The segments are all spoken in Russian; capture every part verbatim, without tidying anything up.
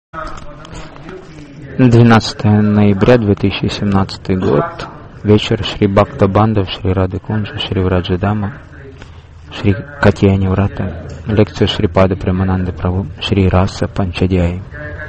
двенадцатое ноября две тысячи семнадцатый год. Вечер Шри Бхакта Бандав, Шри Рады Кунджа, Шри Враджадама, Шри Катьяни Врата. Лекция Шрипада Премананды Прабху, Шри Раса Панчадьяи.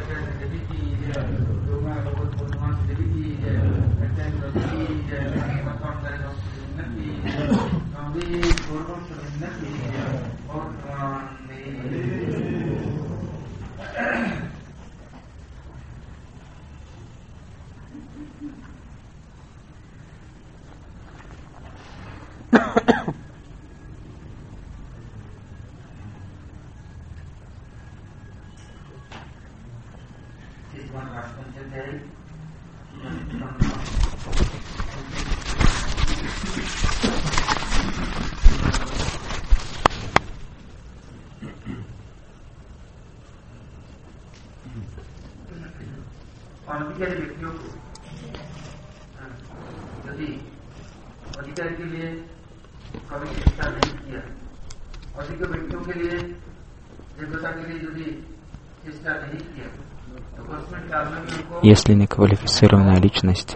Если неквалифицированная личность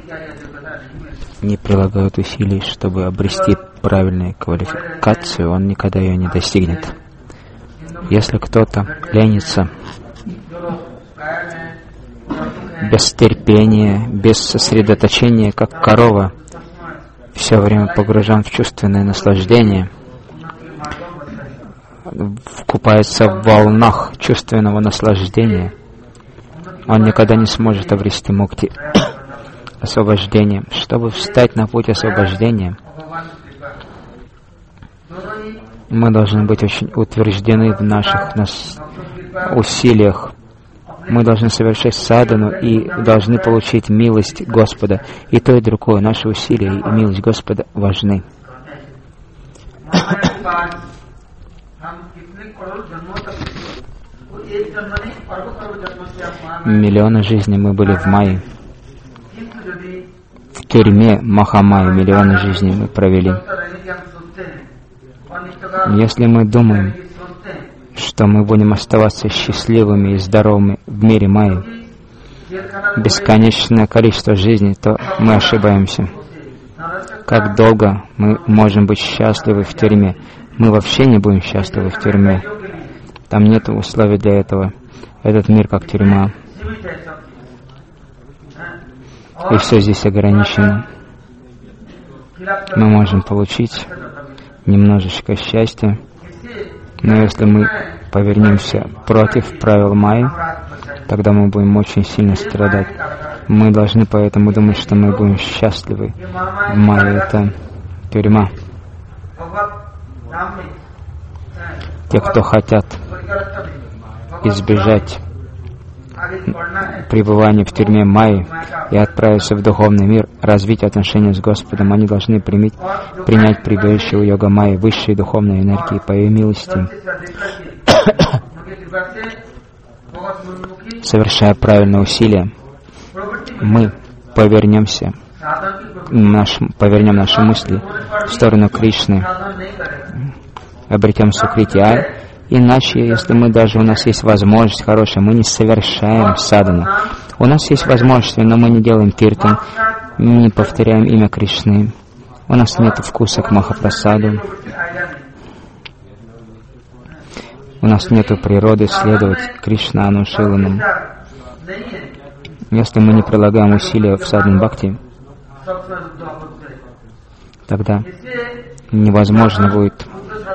не прилагает усилий, чтобы обрести правильную квалификацию, он никогда ее не достигнет. Если кто-то ленится без терпения, без сосредоточения, как корова, все время погружен в чувственное наслаждение, купается в волнах чувственного наслаждения, он никогда не сможет обрести мукти, освобождение. Чтобы встать на путь освобождения, мы должны быть очень утверждены в наших нас усилиях. Мы должны совершать садану и должны получить милость Господа. И то, и другое, наши усилия и милость Господа важны. Миллионы жизней мы были в Майе. В тюрьме Махамайи миллионы жизней мы провели. Если мы думаем, что мы будем оставаться счастливыми и здоровыми в мире Майи, бесконечное количество жизней, то мы ошибаемся. Как долго мы можем быть счастливы в тюрьме? Мы вообще не будем счастливы в тюрьме. Там нет условий для этого. Этот мир как тюрьма. И все здесь ограничено. Мы можем получить немножечко счастья, но если мы повернемся против правил Майи, тогда мы будем очень сильно страдать. Мы должны поэтому думать, что мы будем счастливы. Майя — это тюрьма. Те, кто хотят избежать пребывания в тюрьме Майи и отправиться в духовный мир, развить отношения с Господом, они должны принять, принять прибежище у йога Майи, высшей духовной энергии по ее милости. Совершая правильное усилие, мы повернемся, наш, повернем наши мысли в сторону Кришны, обретем сукрити. Иначе, если мы даже, у нас есть возможность хорошая, мы не совершаем садану. У нас есть возможности, но мы не делаем киртан, не повторяем имя Кришны. У нас нет вкуса к Махапрасаду. У нас нет природы следовать Кришна Анушиланам. Если мы не прилагаем усилия в садан бхакти, тогда невозможно будет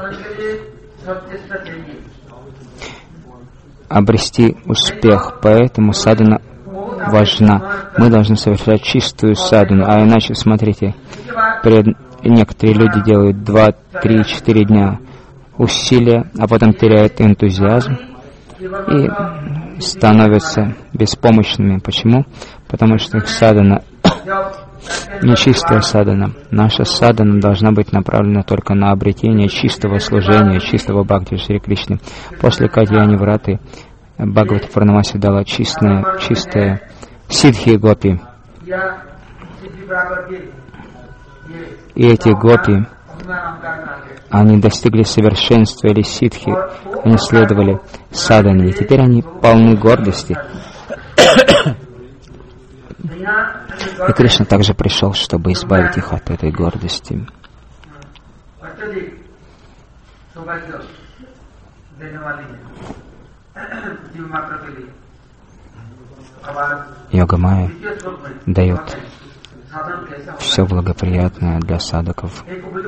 обрести успех. Поэтому садана важна. Мы должны совершать чистую садану. А иначе, смотрите, пред... некоторые люди делают два, три, четыре дня усилия, а потом теряют энтузиазм и становятся беспомощными. Почему? Потому что их садана нечистая садана. Наша садана должна быть направлена только на обретение чистого служения, чистого бхакти Шри Кришны. После Катьяни Враты Бхагавата Пурнамаси дала чистое, чистое сиддхи гопи. И эти гопи, они достигли совершенства или ситхи, Они следовали садхане, и теперь они полны гордости. И Кришна также пришел, чтобы избавить их от этой гордости. Йога Майя дает все благоприятное для садхаков.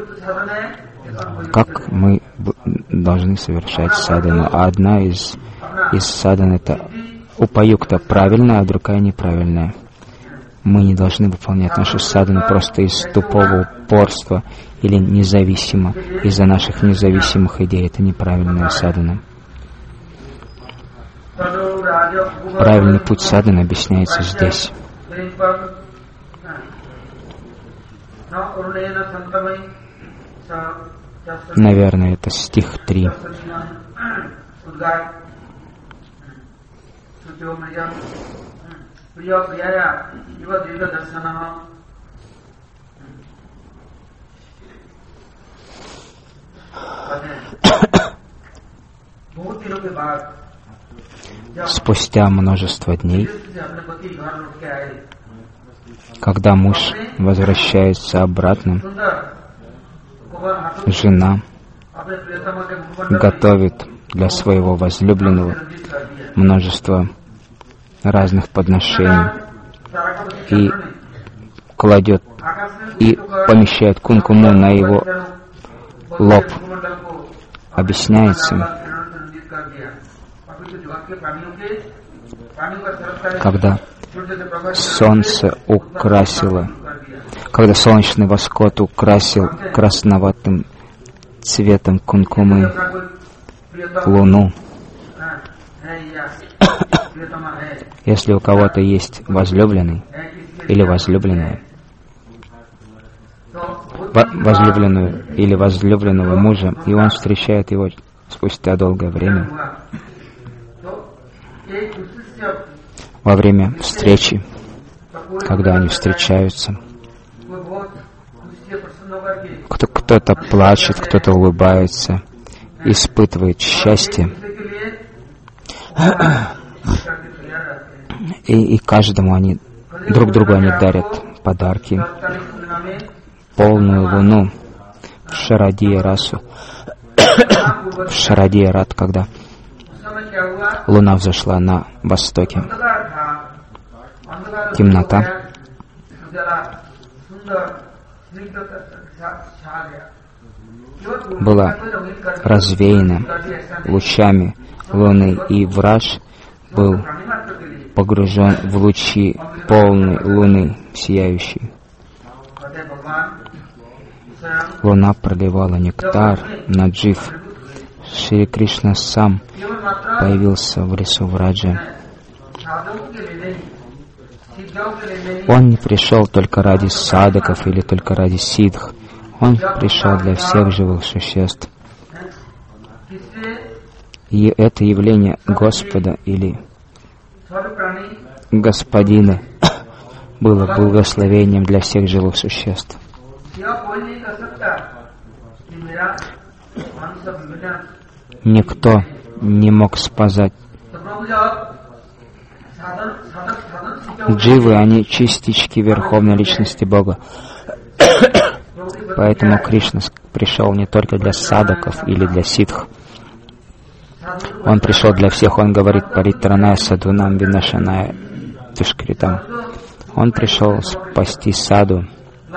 Как мы должны совершать садхану? А одна из, из садхан — это упаюкта правильная, а другая неправильная. Мы не должны выполнять нашу садхану просто из тупого упорства или независимо, из-за наших независимых идей. Это неправильная садхана. Правильный путь садханы объясняется здесь. Наверное, это стих три. Спустя множество дней, когда муж возвращается обратно, жена готовит для своего возлюбленного множество разных подношений и кладет и помещает кункуму на его лоб. Объясняется, когда солнце украсило, когда солнечный восход украсил красноватым цветом кункумы луну. Если у кого-то есть возлюбленный или возлюбленная, возлюбленную или возлюбленного мужа, и он встречает его спустя долгое время, во время встречи, когда они встречаются, кто-то плачет, кто-то улыбается, испытывает счастье, и, и каждому они, друг другу они дарят подарки, полную луну в Шарадия расу, в Шарадия рат, когда луна взошла на востоке. Темнота была развеяна лучами луны, и Враж был погружен в лучи полной луны, сияющей. Луна проливала нектар на джив. Шри Кришна сам появился в лесу Враджа. Он не пришел только ради садхаков или только ради сиддх. Он пришел для всех живых существ. И это явление Господа или Господина было благословением для всех живых существ. Никто не мог сказать. Дживы, они частички Верховной Личности Бога. Поэтому Кришна пришел не только для садхаков или для сиддх. Он пришел для всех. Он говорит паритраная садхунам винашаная тушкритам. Он пришел спасти саду.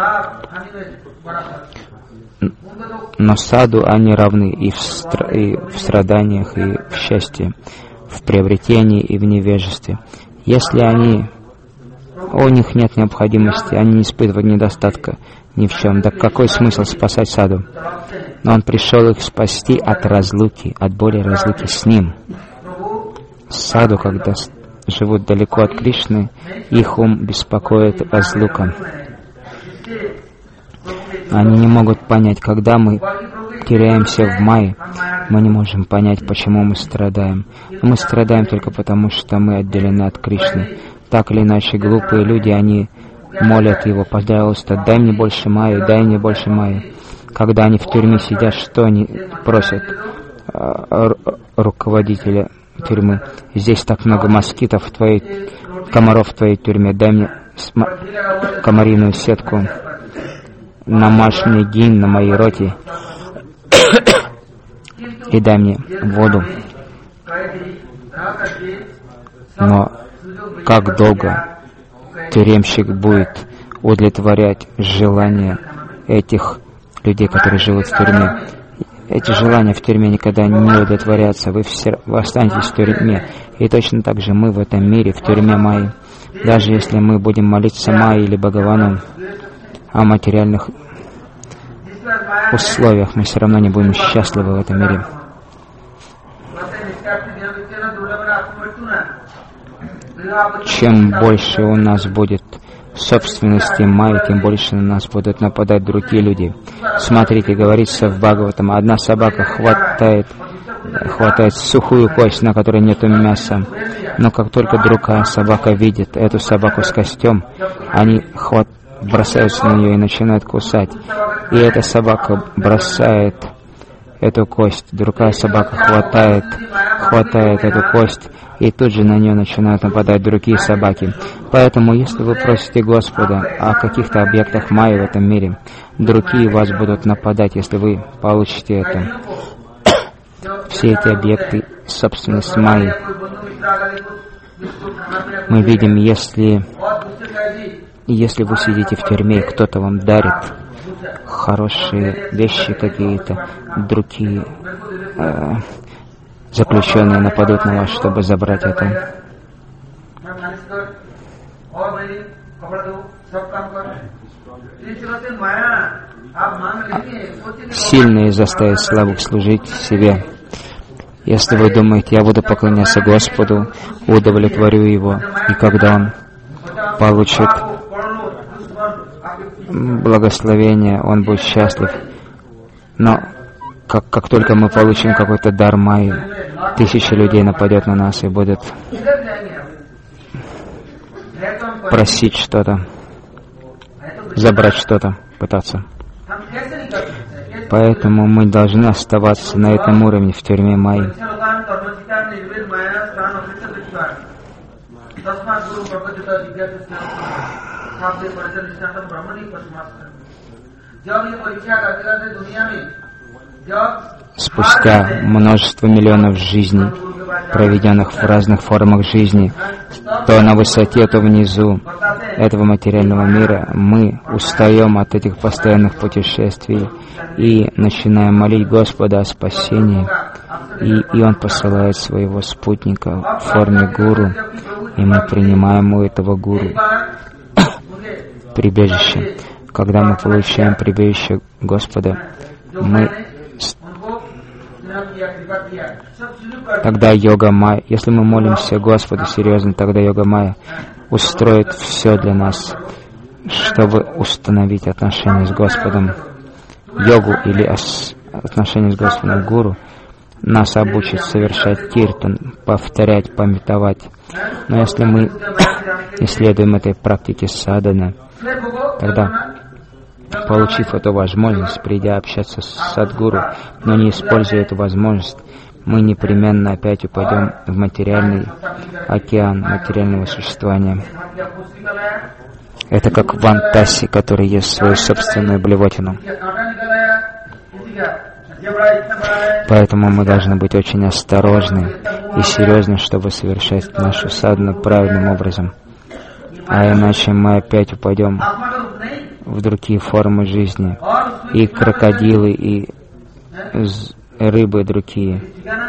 Но саду они равны и в, стра- и в страданиях, и в счастье, в приобретении и в невежестве. Если они, у них нет необходимости, они не испытывают недостатка ни в чем, да какой смысл спасать саду? Но он пришел их спасти от разлуки, от боли разлуки с ним. Саду, когда живут далеко от Кришны, их ум беспокоит разлука. Они не могут понять, когда мы теряемся в майе, мы не можем понять, почему мы страдаем. Но мы страдаем только потому, что мы отделены от Кришны. Так или иначе, глупые люди, они молят его: пожалуйста, дай мне больше майи, дай мне больше майи. Когда они в тюрьме сидят, что они просят? руководителя тюрьмы. Здесь так много москитов в твоей, комаров в твоей тюрьме. Дай мне комариную сетку. Намажь мне гимн на моей роте и дай мне воду. Но как долго тюремщик будет удовлетворять желания этих людей, которые живут в тюрьме? Эти желания в тюрьме никогда не удовлетворятся. Вы все вы останетесь в тюрьме. И точно так же мы в этом мире, в тюрьме Майи. Даже если мы будем молиться Майи или Бхагавану о материальных условиях, мы все равно не будем счастливы в этом мире. Чем больше у нас будет собственности Майи, тем больше на нас будут нападать другие люди. Смотрите, говорится в Бхагаватам, одна собака хватает, хватает сухую кость, на которой нет мяса. Но как только другая собака видит эту собаку с костем, они хват, бросаются на нее и начинают кусать. И эта собака бросает эту кость, другая собака хватает, хватает эту кость, и тут же на нее начинают нападать другие собаки. Поэтому, если вы просите Господа о каких-то объектах Майи в этом мире, другие вас будут нападать, если вы получите это. Все эти объекты — собственность Майи. Мы видим, если, если вы сидите в тюрьме, и кто-то вам дарит хорошие вещи какие-то, другие э, заключенные нападут на вас, чтобы забрать это. Сильные заставят слабых служить себе. Если вы думаете, я буду поклоняться Господу, удовлетворю Его, и когда Он получит благословение, Он будет счастлив. Но как, как только мы получим какой-то дар Майи, тысячи людей нападет на нас и будут просить что-то, забрать что-то, пытаться. Поэтому мы должны оставаться на этом уровне в тюрьме Майи. Спустя множество миллионов жизней, проведенных в разных формах жизни, то на высоте, то внизу этого материального мира, мы устаем от этих постоянных путешествий и начинаем молить Господа о спасении. И, и Он посылает своего спутника в форме гуру, и мы принимаем у этого гуру прибежище. Когда мы получаем прибежище Господа, мы тогда йога майя, если мы молимся Господу серьезно, тогда йога майя устроит все для нас, чтобы установить отношения с Господом. Йогу или отношения с Господом гуру нас обучит совершать киртан, повторять, памятовать. Но если мы исследуем этой практике садханы, тогда, получив эту возможность, придя общаться с садгуру, но не используя эту возможность, мы непременно опять упадем в материальный океан материального существования. Это как вантаси, который ест свою собственную блевотину. Поэтому мы должны быть очень осторожны и серьезны, чтобы совершать нашу садхану правильным образом. А иначе мы опять упадем в другие формы жизни. И крокодилы, и рыбы другие.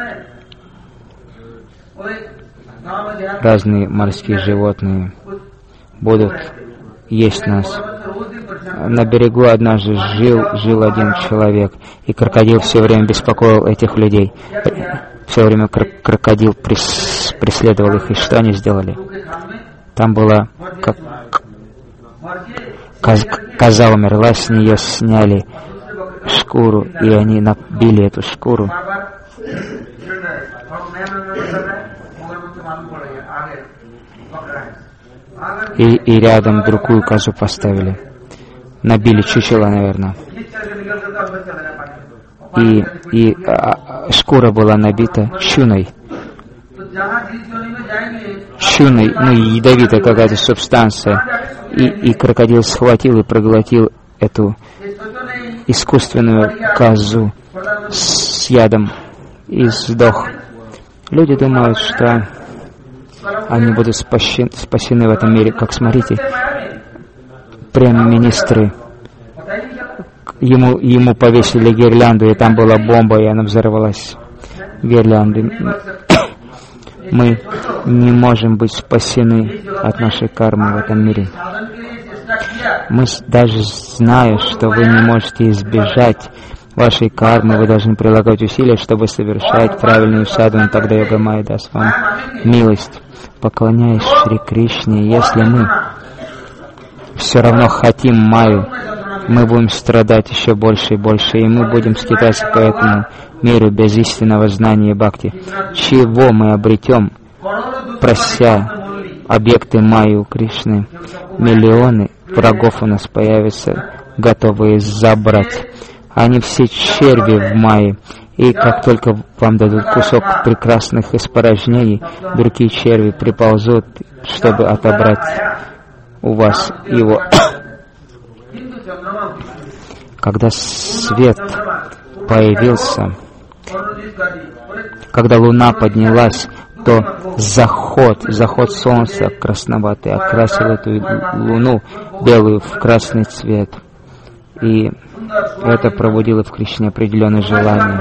Разные морские животные будут есть нас. На берегу однажды жил, жил один человек, и крокодил все время беспокоил этих людей. Все время кр- крокодил прес- преследовал их, и что они сделали? Там была как коз- коза умерла, с нее сняли шкуру, и они набили эту шкуру. И, и рядом другую козу поставили. Набили чучело, наверное. и, и а, шкура была набита чуной. Чуной, ну, ядовитая какая-то субстанция. И, и крокодил схватил и проглотил эту искусственную козу с ядом и сдох. Люди думают, что они будут спасены, спасены в этом мире. Как смотрите, премьер-министры, ему, ему повесили гирлянду, и там была бомба, и она взорвалась. Гирлянды. Мы не можем быть спасены от нашей кармы в этом мире. Мы даже зная, что вы не можете избежать вашей кармы, вы должны прилагать усилия, чтобы совершать правильную садхану, тогда Йога Майя даст вам милость. Поклоняясь Шри Кришне, если мы все равно хотим Майю, мы будем страдать еще больше и больше, и мы будем скитаться по этому миру без истинного знания и бхакти. Чего мы обретем, прося объекты Майи у Кришны? Миллионы врагов у нас появятся, готовые забрать. Они все черви в Майе. И как только вам дадут кусок прекрасных испорожнений, другие черви приползут, чтобы отобрать у вас его. Когда свет появился, когда луна поднялась, то заход, заход солнца красноватый окрасил эту луну белую в красный цвет. И это пробудило в Кришне определенное желание.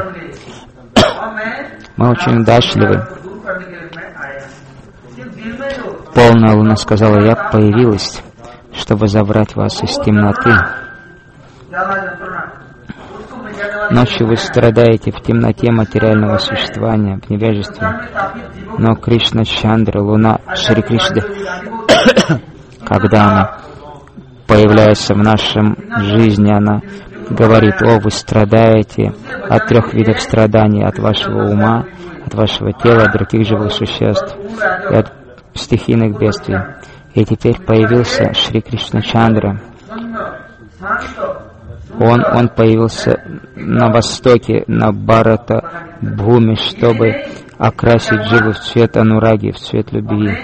Мы очень удачливы. Полная луна сказала: я появилась, чтобы забрать вас из темноты. Ночью вы страдаете в темноте материального существования, в невежестве. Но Кришна Чандра, луна Шри Кришны, когда она появляется в нашем жизни, она говорит: о, вы страдаете от трех видов страданий, от вашего ума, от вашего тела, от других живых существ и от стихийных бедствий. И теперь появился Шри Кришна Чандра. Он, он появился на востоке, на Бхарата Бхуми, чтобы окрасить дживу в цвет анураги, в цвет любви.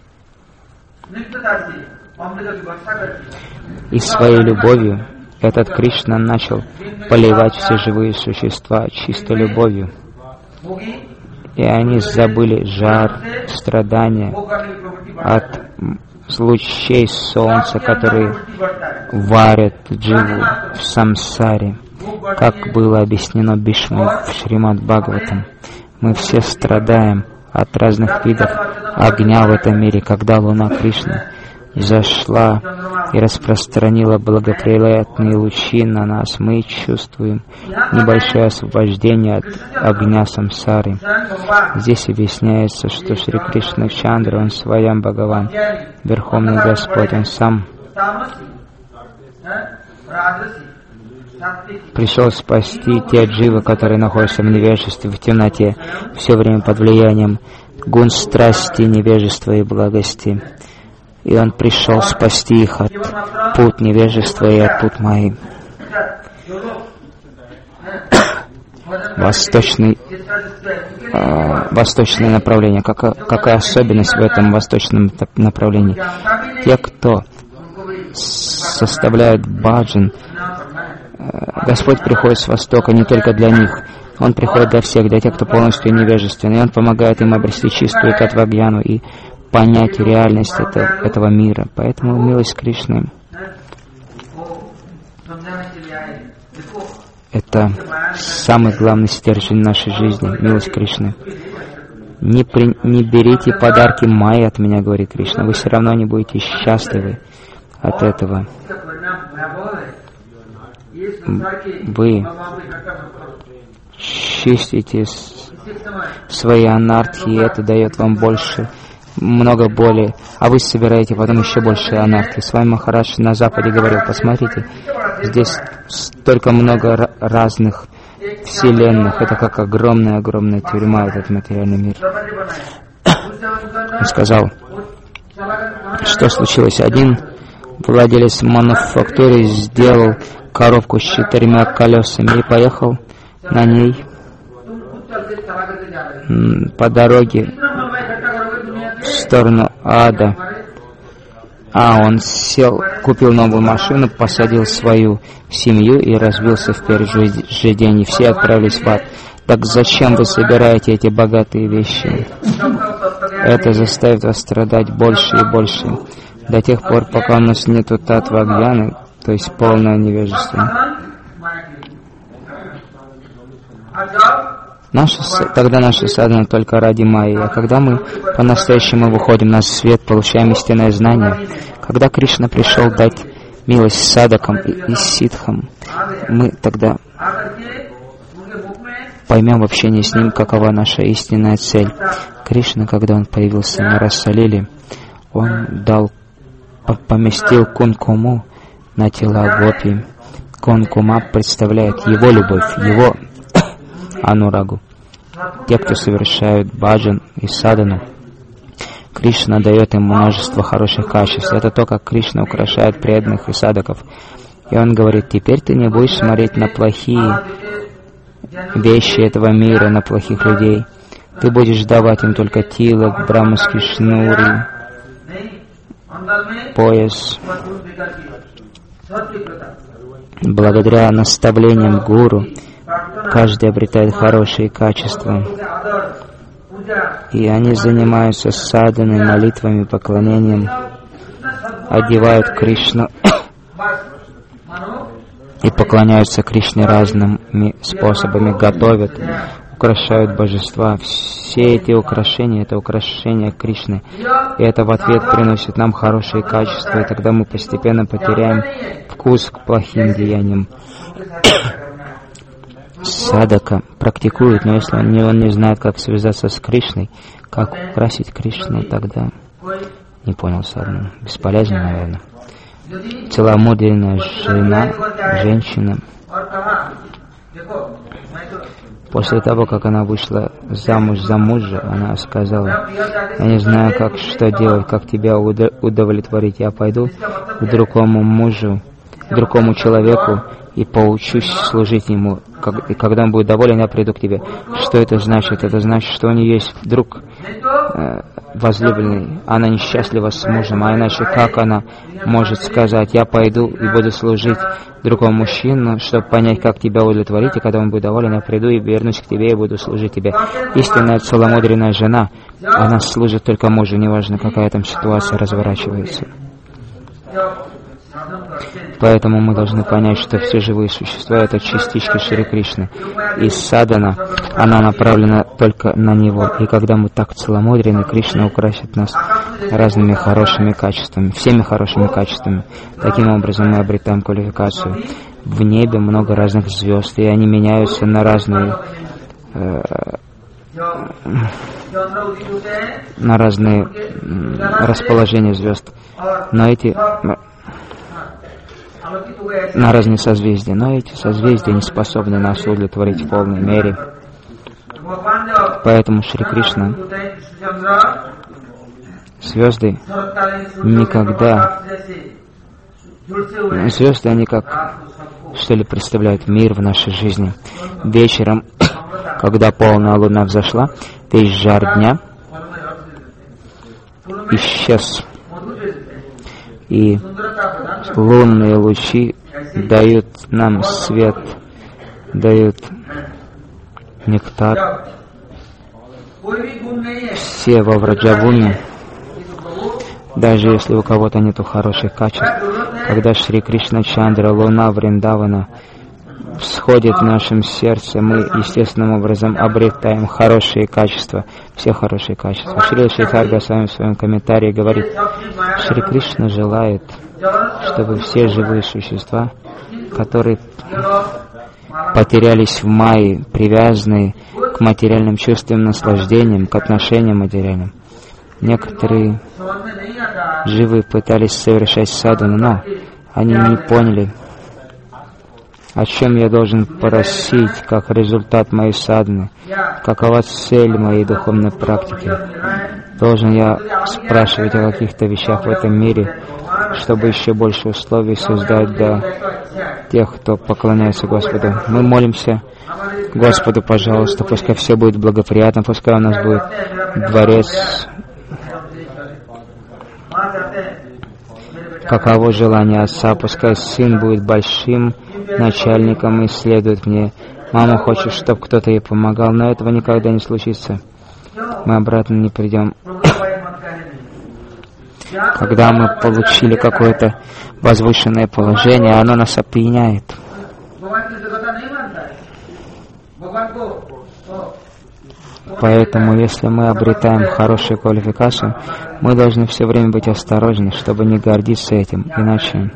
И своей любовью этот Кришна начал поливать все живые существа чистой любовью. И они забыли жар, страдания от лучей солнца, которые варят дживу в самсаре, как было объяснено Бишмой в Шримад Бхагаватам. Мы все страдаем от разных видов огня в этом мире. Когда луна Кришны зашла и распространила благоприятные лучи на нас, мы чувствуем небольшое освобождение от огня самсары. Здесь объясняется, что Шри Кришна Чандра, он Сваям Бхагаван, Верховный Господь, он сам пришел спасти те дживы, которые находятся в невежестве, в темноте, все время под влиянием гун страсти, невежества и благости. И он пришел спасти их от пут невежества и от пут Майи. Восточный, э, восточное направление. Какая, какая особенность в этом восточном направлении? Те, кто составляет баджан, э, Господь приходит с востока не только для них. Он приходит для всех, для тех, кто полностью невежественный. И Он помогает им обрести чистую татвагьяну и понять реальность это, этого мира. Поэтому милость Кришны — это самый главный стержень нашей жизни, милость Кришны. Не, при, не берите подарки Майи от меня, говорит Кришна, вы все равно не будете счастливы от этого. Вы чистите свои анархи, и это дает вам больше, много боли, а вы собираете потом еще больше анархии. С вами Махарадж на Западе говорил: посмотрите, здесь столько много разных вселенных, это как огромная-огромная тюрьма, этот материальный мир. Он сказал, что случилось. Один владелец мануфактуры сделал коробку с четырьмя колесами и поехал на ней по дороге в сторону ада. А он сел, купил новую машину, посадил свою семью и разбился в первый же день, и все отправились в ад. Так зачем вы собираете эти богатые вещи? Это заставит вас страдать больше и больше, до тех пор, пока у нас нету татва агьяны, то есть полное невежество. Наша, тогда наша садхана только ради майи, а когда мы по-настоящему выходим на свет, получаем истинное знание, когда Кришна пришел дать милость садакам и, и ситхам, мы тогда поймем в общении с ним, какова наша истинная цель. Кришна, когда он появился на Расалиле, он дал, поместил кункуму на тела гопи. Кункума представляет его любовь, его анурагу. Те, кто совершают баджан и садану, Кришна дает им множество хороших качеств. Это то, как Кришна украшает преданных и садаков. И он говорит: теперь ты не будешь смотреть на плохие вещи этого мира, на плохих людей. Ты будешь давать им только тилак, брамаски, шнури, пояс. Благодаря наставлениям гуру каждый обретает хорошие качества, и они занимаются саданой, молитвами, поклонением, одевают Кришну и поклоняются Кришне разными способами, готовят, украшают божества. Все эти украшения — это украшения Кришны, и это в ответ приносит нам хорошие качества, и тогда мы постепенно потеряем вкус к плохим деяниям. Садака практикует, но если он не, он не знает, как связаться с Кришной, как украсить Кришну, тогда не понял садхану. Бесполезно, наверное. Целомудренная жена, женщина, после того, как она вышла замуж за мужа, она сказала: я не знаю, как что делать, как тебя удовлетворить. Я пойду к другому мужу, к другому человеку и поучусь служить ему. И когда он будет доволен, я приду к тебе. Что это значит? Это значит, что у нее есть друг э, возлюбленный, она несчастлива с мужем, а иначе как она может сказать: я пойду и буду служить другому мужчину, чтобы понять, как тебя удовлетворить, и когда он будет доволен, я приду и вернусь к тебе и буду служить тебе. Истинная целомудренная жена, она служит только мужу, неважно, какая там ситуация разворачивается. Поэтому мы должны понять, что все живые существа — это частички Шри Кришны. И садхана, она направлена только на Него. И когда мы так целомудрены, Кришна украсит нас разными хорошими качествами, всеми хорошими качествами. Таким образом мы обретаем квалификацию. В небе много разных звезд, и они меняются на разные э, на разные расположения звезд. Но эти на разные созвездия, но эти созвездия не способны нас удовлетворить в полной мере. Поэтому Шри Кришна, звезды никогда, звезды, они как, что ли, представляют мир в нашей жизни. Вечером, когда полная луна взошла, весь жар дня исчез. И лунные лучи дают нам свет, дают нектар. Все во Враджавуне, даже если у кого-то нету хороших качеств, когда Шри Кришна Чандра, луна Вриндавана, всходит в нашем сердце, мы естественным образом обретаем хорошие качества, все хорошие качества. Шрила Шридхар Госвами в своем комментарии говорит: Шри Кришна желает, чтобы все живые существа, которые потерялись в майе, привязанные к материальным чувствам, наслаждениям, к отношениям материальным. Некоторые живые пытались совершать садхану, но они не поняли, о чем я должен просить, как результат моей садханы, какова цель моей духовной практики. Должен я спрашивать о каких-то вещах в этом мире, чтобы еще больше условий создать для тех, кто поклоняется Господу. Мы молимся Господу, пожалуйста, пускай все будет благоприятно, пускай у нас будет дворец, каково желание Отца, пускай Сын будет большим начальником и следует мне. Мама хочет, чтобы кто-то ей помогал, но этого никогда не случится. Мы обратно не придем. Когда мы получили какое-то возвышенное положение, оно нас опьяняет. Поэтому, если мы обретаем хорошую квалификацию, мы должны все время быть осторожны, чтобы не гордиться этим, иначе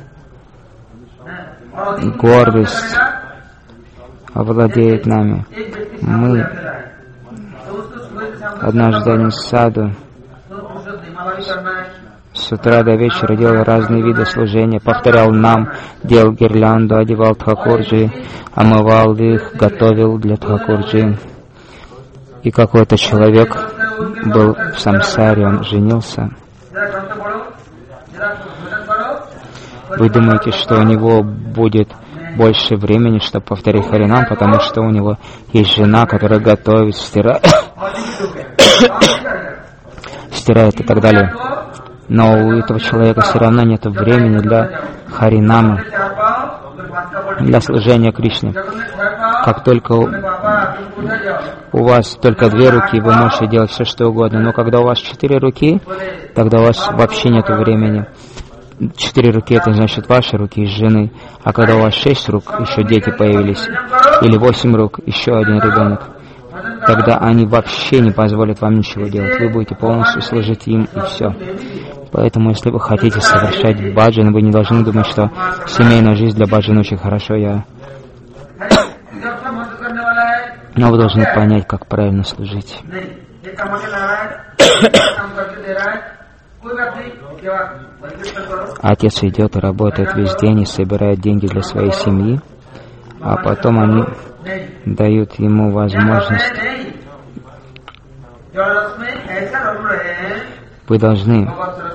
гордость овладеет нами. Мы однажды в саду с утра до вечера делал разные виды служения, повторял нам, делал гирлянду, одевал Тхакурджи, омывал их, готовил для Тхакурджи. И какой-то человек был в самсаре, он женился. Вы думаете, что у него будет больше времени, чтобы повторить Харинам, потому что у него есть жена, которая готовит, стирает, стирает и так далее. Но у этого человека все равно нет времени для Харинама, для служения Кришне. Как только у, у вас только две руки, вы можете делать все, что угодно. Но когда у вас четыре руки, тогда у вас вообще нет времени. Четыре руки — это значит ваши руки из жены. А когда у вас шесть рук, еще дети появились, или восемь рук, еще один ребенок, тогда они вообще не позволят вам ничего делать. Вы будете полностью служить им, и все. Поэтому, если вы хотите совершать баджан, вы не должны думать, что семейная жизнь для баджан очень хорошо. Я... Но вы должны понять, как правильно служить. Отец идет и работает весь день и собирает деньги для своей семьи, а потом они дают ему возможность. Вы должны...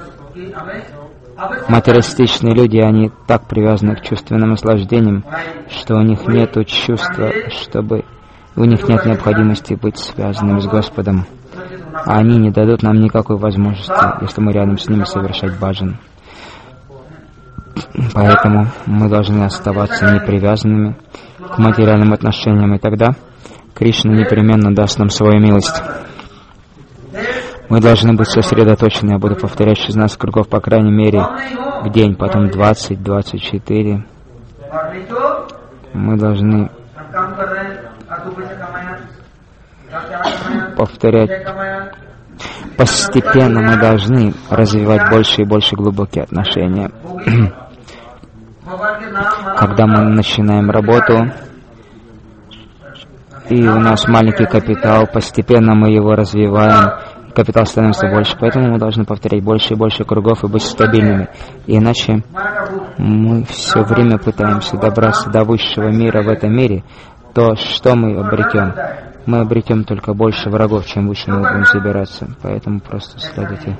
Материалистичные люди, они так привязаны к чувственным наслаждениям, что у них нет чувства, чтобы... У них нет необходимости быть связанными с Господом. А они не дадут нам никакой возможности, если мы рядом с ними совершать баджан. Поэтому мы должны оставаться непривязанными к материальным отношениям, и тогда Кришна непременно даст нам свою милость. Мы должны быть сосредоточены. Я буду повторять шестнадцать кругов, по крайней мере, в день, потом двадцать, двадцать четыре. Мы должны повторять. Постепенно мы должны развивать больше и больше глубокие отношения. Когда мы начинаем работу, и у нас маленький капитал, постепенно мы его развиваем, капитал становится больше, поэтому мы должны повторять больше и больше кругов и быть стабильными. Иначе мы все время пытаемся добраться до высшего мира в этом мире, то что мы обретем? Мы обретем только больше врагов, чем выше мы будем забираться. Поэтому просто следуйте.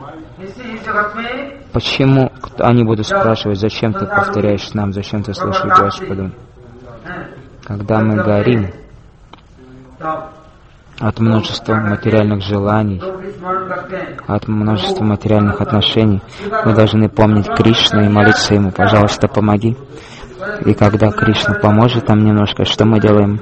Почему они будут спрашивать, зачем ты повторяешь нам, зачем ты слушаешь Господу? Когда мы горим от множества материальных желаний, от множества материальных отношений, мы должны помнить Кришну и молиться Ему: пожалуйста, помоги. И когда Кришна поможет нам немножко, что мы делаем?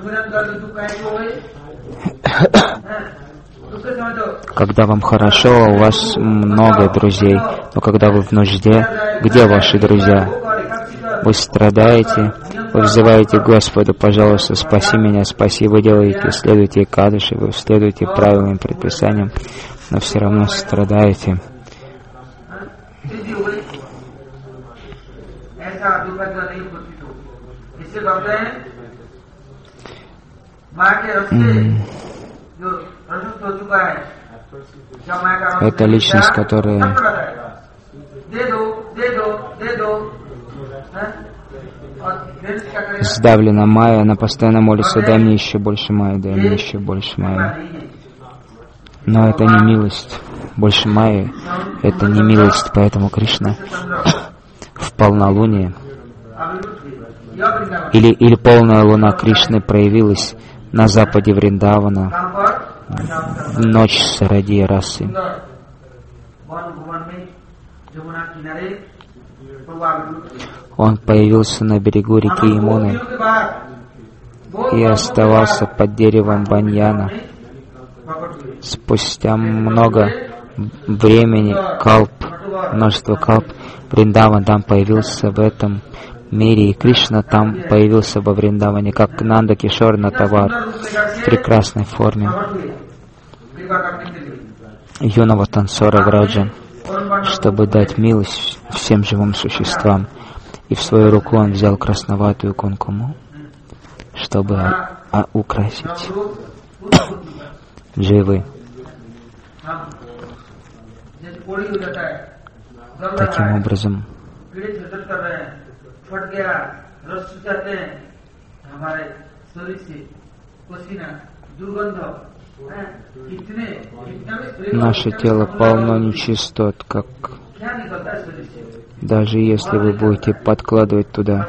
Когда вам хорошо, у вас много друзей, но когда вы в нужде, где ваши друзья? Вы страдаете, вы взываете к Господу: пожалуйста, спаси меня, спаси. Вы делаете, следуете кадыши, вы следуете правилам и предписаниям, но все равно страдаете. Mm. Это личность, которая сдавлена майя, она постоянно молится: дай мне еще больше майи, дай мне еще больше майи. Но это не милость. Больше майи — это не милость, поэтому Кришна в полнолуние, или, или полная луна Кришны проявилась на западе Вриндавана в ночь Сарадьи расы. Он появился на берегу реки Ямуны и оставался под деревом баньяна. Спустя много времени, калп, множество калп, Вриндаван там появился в этом мире, и Кришна там появился во Вриндаване, как Нанда Кишор на товар в прекрасной форме юного танцора Враджа, чтобы дать милость всем живым существам. И в свою руку он взял красноватую кункуму, чтобы а, а, украсить дживы. Таким образом, наше тело полно нечистот, как даже если вы будете подкладывать туда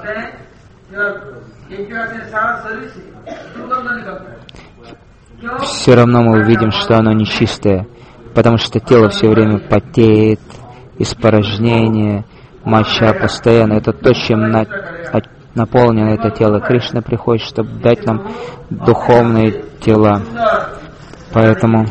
все равно мы увидим, что оно нечистое, потому что тело все время потеет, испорожнение, моча постоянно. Это то, чем на, наполнено это тело. Кришна приходит, чтобы дать нам духовные тела. Поэтому,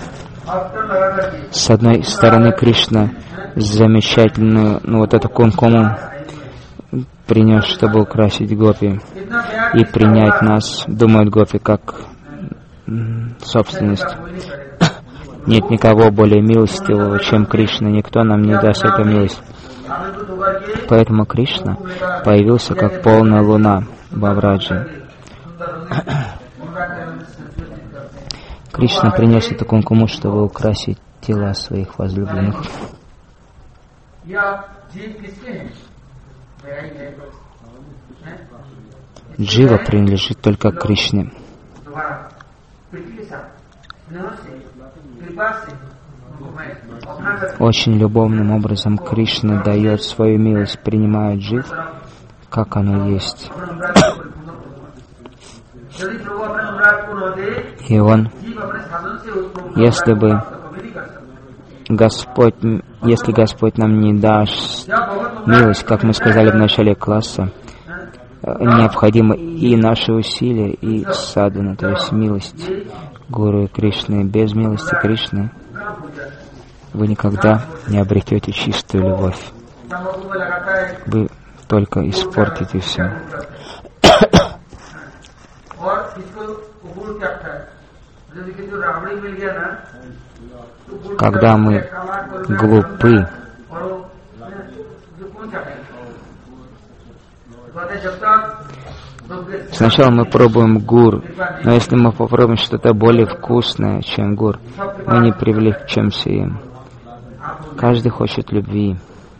с одной стороны, Кришна замечательную, ну вот эту кункуму принес, чтобы украсить гопи и принять нас, думают гопи, как собственность. Нет никого более милостивого, чем Кришна. Никто нам не даст эту милость. Поэтому Кришна появился как полная луна во Врадже. Кришна принес эту кункуму, чтобы украсить тела своих возлюбленных. Джива принадлежит только Кришне. Очень любовным образом Кришна дает свою милость, принимая джив, как оно есть. И он, если бы Господь, если Господь нам не даст милость, как мы сказали в начале класса, необходимы и наши усилия, и садхана, то есть милость Гуру и Кришны. Без милости Кришны вы никогда не обретете чистую любовь. Вы только испортите все. Когда мы глупы, сначала мы пробуем гур, но если мы попробуем что-то более вкусное, чем гур, мы не привлечемся им. Каждый хочет любви.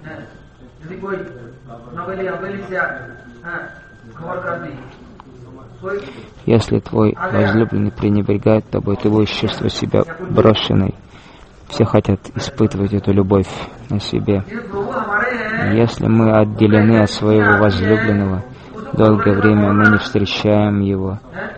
Если твой возлюбленный пренебрегает тобой, ты будешь чувствовать себя брошенной. Все хотят испытывать эту любовь на себе. Если мы отделены от своего возлюбленного, долгое время мы не встречаем его.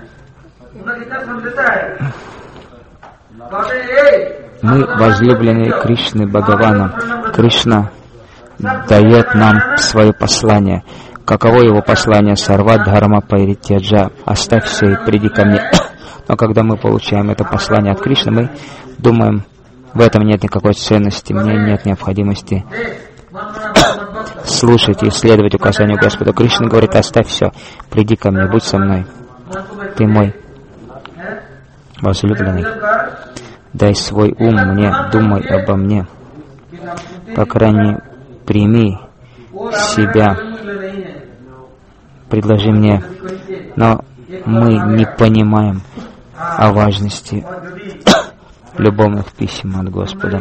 Мы возлюбленные Кришны Бхагавана. Кришна дает нам свое послание. Каково его послание? Сарва дхарма паритяджа. Оставь все и приди ко мне. Но когда мы получаем это послание от Кришны, мы думаем, в этом нет никакой ценности, мне нет необходимости слушать и исследовать указания Господа. Кришна говорит: оставь все, приди ко мне, будь со мной. Ты мой возлюбленный. Дай свой ум мне, думай обо мне. По крайней мере, прими себя, предложи мне. Но мы не понимаем о важности любовных писем от Господа.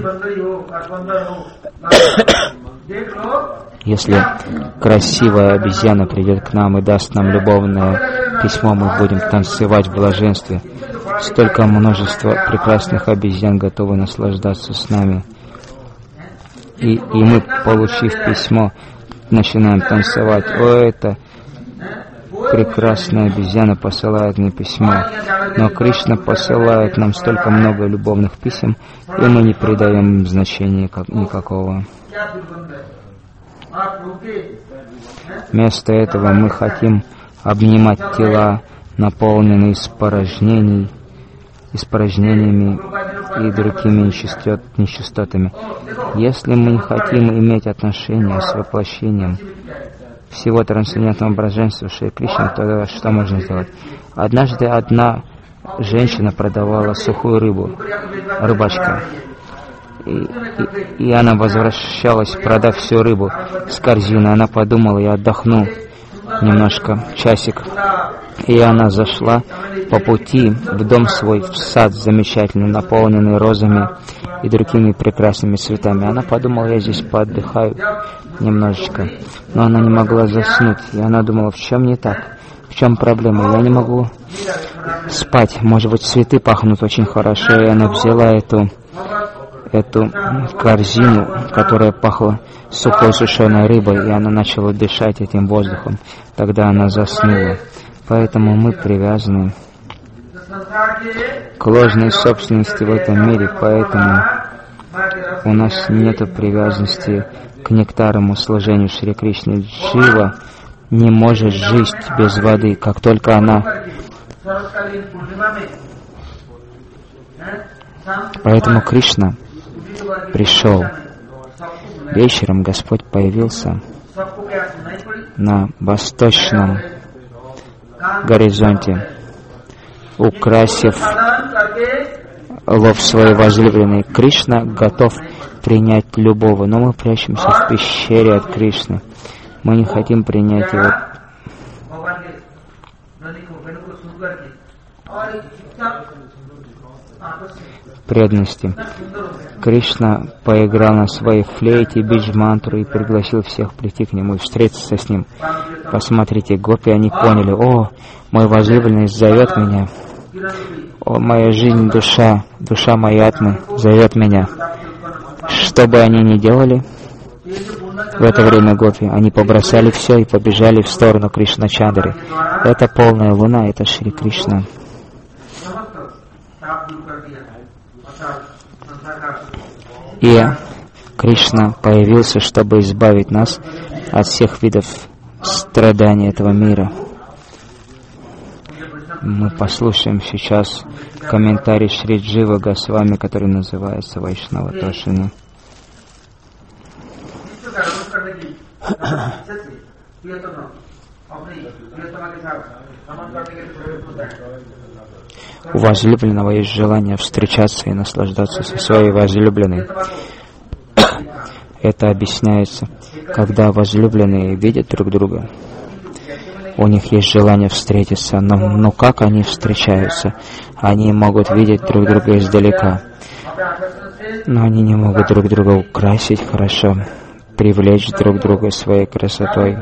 Если красивая обезьяна придет к нам и даст нам любовное письмо, мы будем танцевать в блаженстве. Столько множества прекрасных обезьян готовы наслаждаться с нами. И, и мы, получив письмо, начинаем танцевать. О, это прекрасная обезьяна посылает мне письмо. Но Кришна посылает нам столько много любовных писем, и мы не придаем им значения никакого. Вместо этого мы хотим обнимать тела, наполненные испражнений, испражнениями и другими нечистотами. Если мы не хотим иметь отношения с воплощением всего трансцендентного блаженства Шри Кришны, то что можно сделать? Однажды одна женщина продавала сухую рыбу, рыбачка. И, и, и она возвращалась, продав всю рыбу с корзины. Она подумала: я отдохну немножко, часик. И она зашла по пути в дом свой, в сад замечательный, наполненный розами и другими прекрасными цветами. Она подумала: я здесь поотдыхаю немножечко. Но она не могла заснуть. И она думала: в чем не так? В чем проблема? Я не могу спать. Может быть, цветы пахнут очень хорошо. И она взяла эту эту корзину, которая пахла сухой сушеной рыбой, и она начала дышать этим воздухом. Тогда она заснула. Поэтому мы привязаны к ложной собственности в этом мире, поэтому у нас нет привязанности к нектарному служению Шри Кришны. Джива не может жить без воды. Как только она... Поэтому Кришна пришел. Вечером Господь появился на восточном горизонте, украсив лоб своей возлюбленной. Кришна готов принять любого, но мы прячемся в пещере от Кришны. Мы не хотим принять его. Преданности. Кришна поиграл на своей флейте бидж-мантру и пригласил всех прийти к нему и встретиться с ним. Посмотрите, гопи, они поняли: о, мой возлюбленный зовет меня. О, моя жизнь, душа, душа моей атмы зовет меня. Что бы они ни делали в это время гопи, они побросали все и побежали в сторону Кришна-чандры. Это полная луна, это Шри Кришна. И Кришна появился, чтобы избавить нас от всех видов страданий этого мира. Мы послушаем сейчас комментарий Шри Джива Госвами, который называется Вайшнава Тошина. У возлюбленного есть желание встречаться и наслаждаться со своей возлюбленной. Это объясняется, когда возлюбленные видят друг друга. У них есть желание встретиться, но, но как они встречаются? Они могут видеть друг друга издалека, но они не могут друг друга украсить хорошо, привлечь друг друга своей красотой.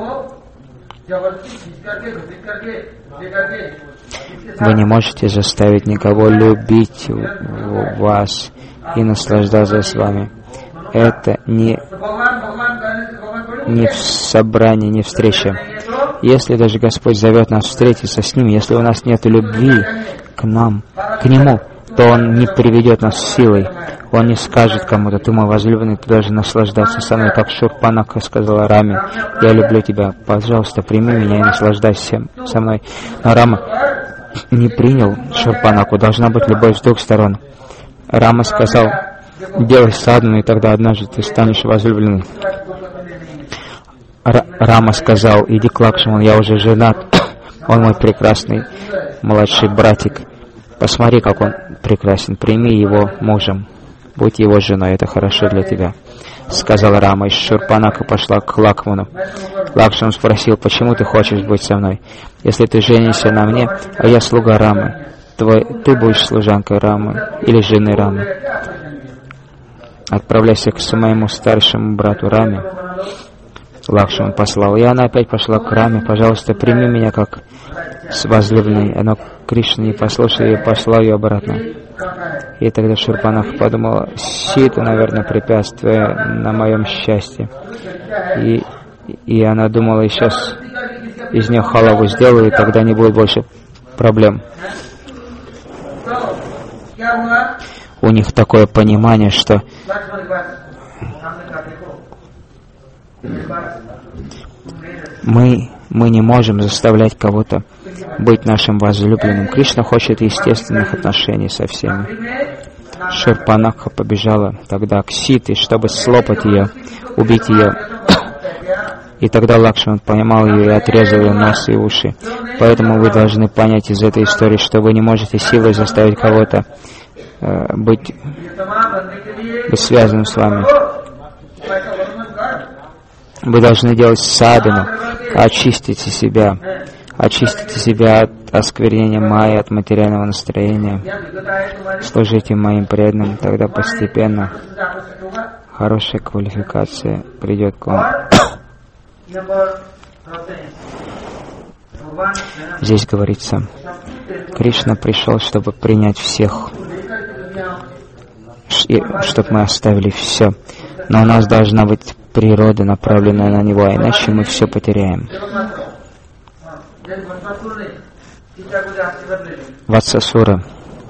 Вы не можете заставить никого любить вас и наслаждаться с вами. Это не, не в собрании, не встреча. Если даже Господь зовет нас встретиться с Ним, если у нас нет любви к нам, к Нему, то Он не приведет нас силой. Он не скажет кому-то: ты мой возлюбленный, ты должен наслаждаться со мной, как Шурпанаха сказала Раме: я люблю тебя, пожалуйста, прими меня и наслаждайся со мной. Но Рама не принял Шурпанаху, должна быть любовь с двух сторон. Рама сказал: делай садхану, и тогда однажды ты станешь возлюбленным. Р- Рама сказал: иди к Лакшману, я уже женат, он мой прекрасный младший братик. Посмотри, как он прекрасен, прими его мужем, будь его женой, это хорошо для тебя. Сказал Рама, и Шурпанаха пошла к Лакшману. Лакшман спросил: почему ты хочешь быть со мной? Если ты женишься на мне, а я слуга Рамы, твой, ты будешь служанкой Рамы или женой Рамы. Отправляйся к своему старшему брату Раме. Лакшман послал, и она опять пошла к Раме: пожалуйста, прими меня как возлюбленный. Но Кришна не послушал и послал ее обратно. И тогда Шурпанаха подумала: Сита, наверное, препятствие на моем счастье. И, И она думала, сейчас из нее халаву сделаю, и тогда не будет больше проблем. У них такое понимание, что мы, мы не можем заставлять кого-то быть нашим возлюбленным. Кришна хочет естественных отношений со всеми. Шурпанакха побежала тогда к Сите, чтобы слопать ее, убить ее. И тогда Лакшман поймал ее и отрезал ее нос и уши. Поэтому вы должны понять из этой истории, что вы не можете силой заставить кого-то э, быть, быть связанным с вами. Вы должны делать садхану, очистите себя, очистите себя от осквернения майя, от материального настроения. Служите моим преданным, тогда постепенно хорошая квалификация придет к вам. Здесь говорится, Кришна пришел, чтобы принять всех, и чтобы мы оставили все. Но у нас должна быть природа, направленная на Него, иначе мы все потеряем. Ватсасура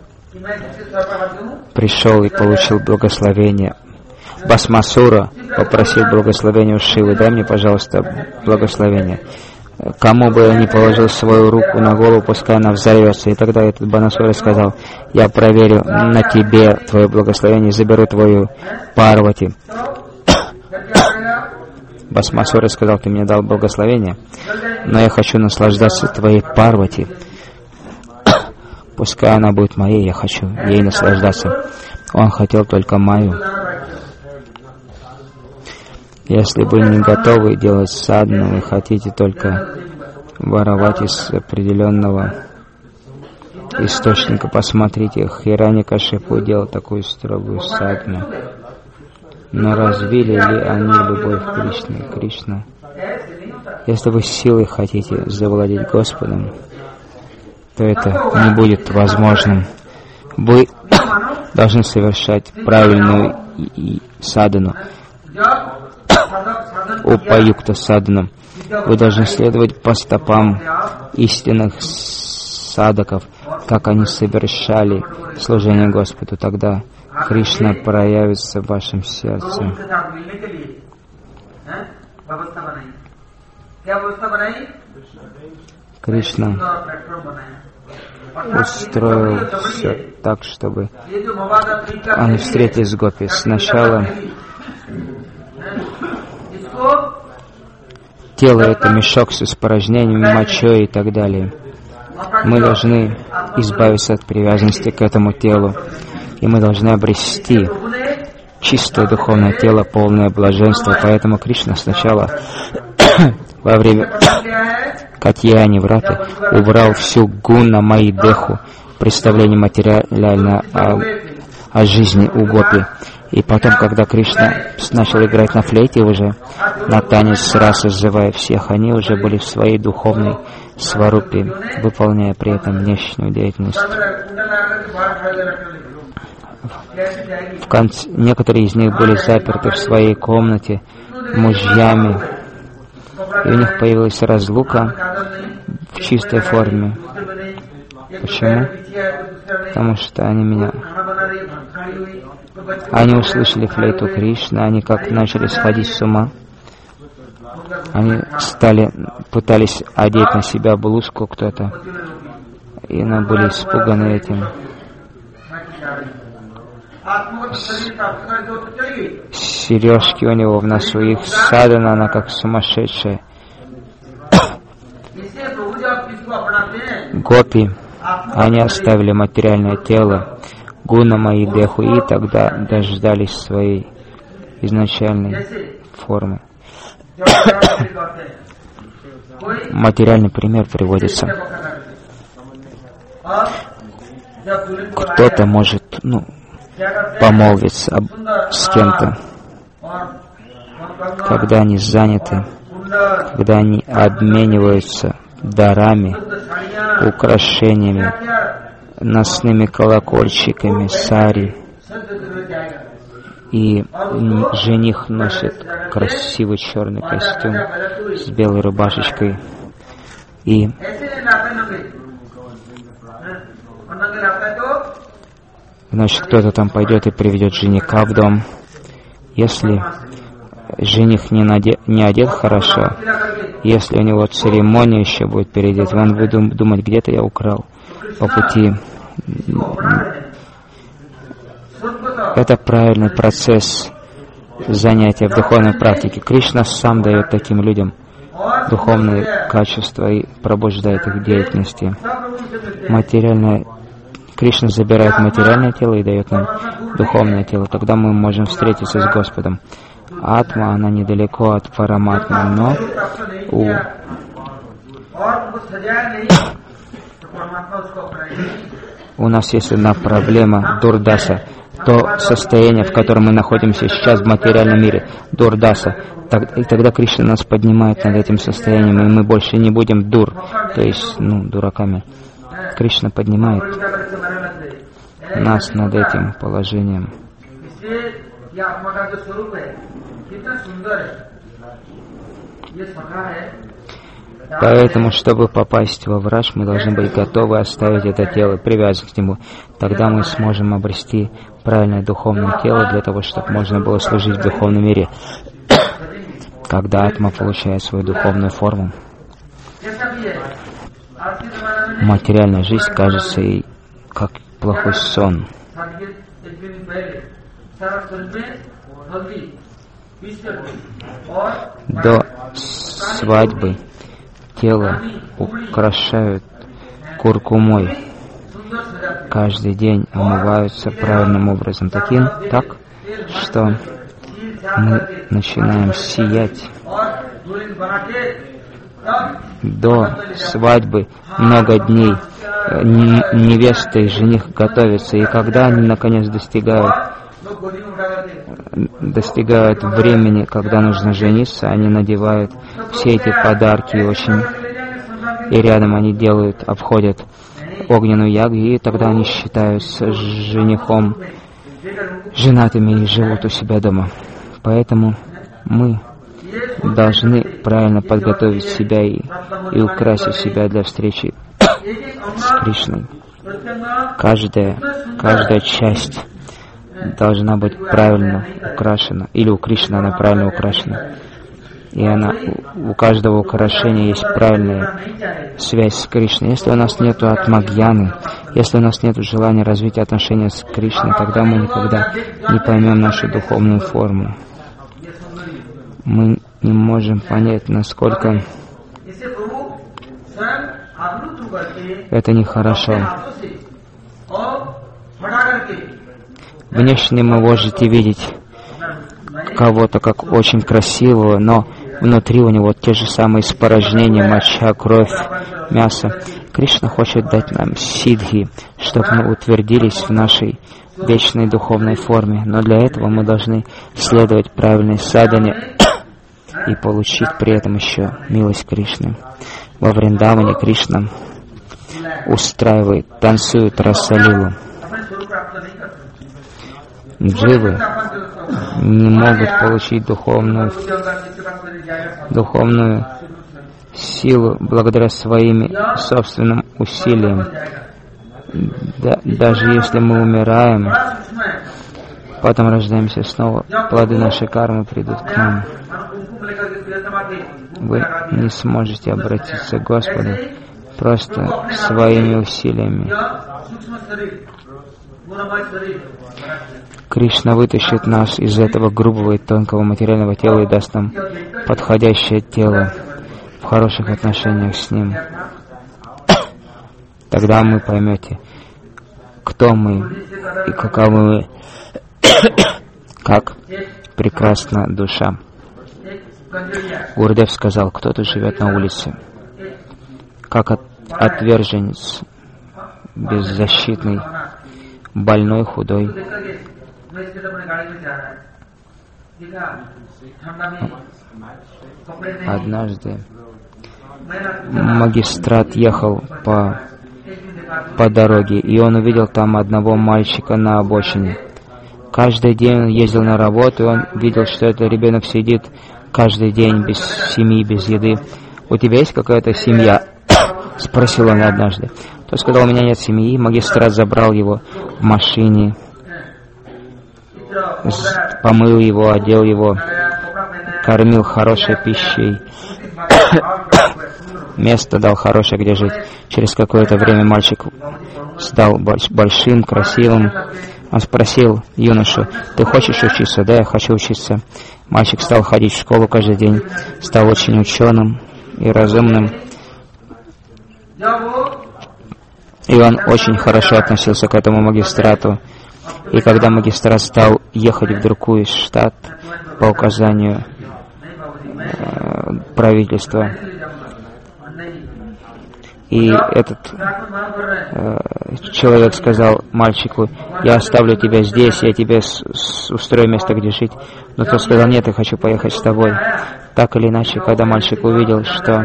пришел и получил благословение. Басмасура попросил благословения у Шивы. Дай мне, пожалуйста, благословение. Кому бы я ни положил свою руку на голову, пускай она взорвется. И тогда этот Банасура сказал, я проверю на тебе твое благословение и заберу твою Парвати. Басмасура сказал, ты мне дал благословение, но я хочу наслаждаться твоей Парвати. Пускай она будет моей, я хочу ей наслаждаться. Он хотел только мою. Если вы не готовы делать садхану, вы хотите только воровать из определенного источника, посмотрите, Хираньякашипу делал такую строгую садхану. Но развили ли они любовь к Кришне? Кришна. Если вы силой хотите завладеть Господом, то это не будет возможным. Вы должны совершать правильную садхану, упаюкта садхану. Вы должны следовать по стопам истинных садхаков, как они совершали служение Господу. Тогда Кришна проявится в вашем сердце. Кришна устроил все так, чтобы они встретились с Гопи. Сначала тело — это мешок с испражнениями, мочой и так далее. Мы должны избавиться от привязанности к этому телу, и мы должны обрести чистое духовное тело, полное блаженство. Поэтому Кришна сначала во время Катьяни Враты убрал всю гуна майдеху, представление материально о, о жизни у Гопи. И потом, когда Кришна начал играть на флейте уже, на танец раз созывая всех, они уже были в своей духовной сварупе, выполняя при этом внешнюю деятельность. В конце, некоторые из них были заперты в своей комнате мужьями, и у них появилась разлука в чистой форме. Почему? Потому что они меня... Они услышали флейту Кришны, они как начали сходить с ума. Они стали, пытались одеть на себя блузку кто-то, и они были испуганы этим. Сережки у него в носу, их садхана, она как сумасшедшая. Гопи, они оставили материальное тело, гуна майдеху, и тогда дождались своей изначальной формы. Материальный пример приводится. Кто-то может, ну, помолвиться с кем-то, когда они заняты, когда они обмениваются дарами, украшениями, носными колокольчиками, сари. И жених носит красивый черный костюм с белой рубашечкой. И значит, кто-то там пойдет и приведет жениха в дом. Если жених не, наде... не одет хорошо, если у него церемония еще будет перед этим, он будет думать, где-то я украл по пути. Это правильный процесс занятия в духовной практике. Кришна сам дает таким людям духовные качества и пробуждает их деятельности. Материальное Кришна забирает материальное тело и дает нам духовное тело. Тогда мы можем встретиться с Господом. Атма, она недалеко от Параматмы, но у, у нас есть одна проблема — дурдаса. То состояние, в котором мы находимся сейчас в материальном мире, дурдаса. И тогда Кришна нас поднимает над этим состоянием, и мы больше не будем дур, то есть, ну, дураками. Кришна поднимает нас над этим положением. Поэтому, чтобы попасть во Враж, мы должны быть готовы оставить это тело, привязывать к нему. Тогда мы сможем обрести правильное духовное тело для того, чтобы можно было служить в духовном мире. Когда атма получает свою духовную форму, материальная жизнь кажется ей как плохой сон. До свадьбы тело украшают куркумой. Каждый день омываются правильным образом, таким, так, что мы начинаем сиять. До свадьбы много дней невеста и жених готовятся, и когда они наконец достигают достигают времени, когда нужно жениться, они надевают все эти подарки очень, и рядом они делают, обходят огненную ягу, и тогда они считаются женихом женатыми и живут у себя дома. Поэтому мы должны правильно подготовить себя и, и украсить себя для встречи с Кришной. Каждая, каждая часть должна быть правильно украшена, или у Кришны она правильно украшена. И она, у каждого украшения есть правильная связь с Кришной. Если у нас нет атмагьяны, если у нас нет желания развить отношения с Кришной, тогда мы никогда не поймем нашу духовную форму. Мы не можем понять, насколько это нехорошо. Внешне вы можете видеть кого-то как очень красивого, но внутри у него те же самые испорожнения, моча, кровь, мясо. Кришна хочет дать нам сиддхи, чтобы мы утвердились в нашей вечной духовной форме. Но для этого мы должны следовать правильной садхане и получить при этом еще милость Кришны. Во Вриндаване Кришна устраивает, танцует расалилу. Дживы не могут получить духовную, духовную силу благодаря своим собственным усилиям. Да, даже если мы умираем, потом рождаемся снова, плоды нашей кармы придут к нам. Вы не сможете обратиться к Господу просто своими усилиями. Кришна вытащит нас из этого грубого и тонкого материального тела и даст нам подходящее тело в хороших отношениях с Ним. Тогда мы поймете, кто мы и каковы мы, как прекрасна душа. Гурдев сказал, кто-то живет на улице, как от, отверженец, беззащитный, больной, худой. Однажды магистрат ехал по, по дороге, и он увидел там одного мальчика на обочине. Каждый день он ездил на работу, и он видел, что этот ребенок сидит каждый день без семьи, без еды. «У тебя есть какая-то семья?» — спросил он однажды. Тот сказал: «У меня нет семьи». Магистрат забрал его в машине, помыл его, одел его, кормил хорошей пищей, место дал хорошее, где жить. Через какое-то время мальчик стал большим, красивым. Он спросил юношу: «Ты хочешь учиться?» «Да, я хочу учиться». Мальчик стал ходить в школу каждый день, стал очень ученым и разумным. И он очень хорошо относился к этому магистрату. И когда магистрат стал ехать в другой штат по указанию э, правительства, и этот э, человек сказал мальчику: «Я оставлю тебя здесь, я тебе с -с устрою место, где жить». Но тот сказал: «Нет, я хочу поехать с тобой». Так или иначе, когда мальчик увидел, что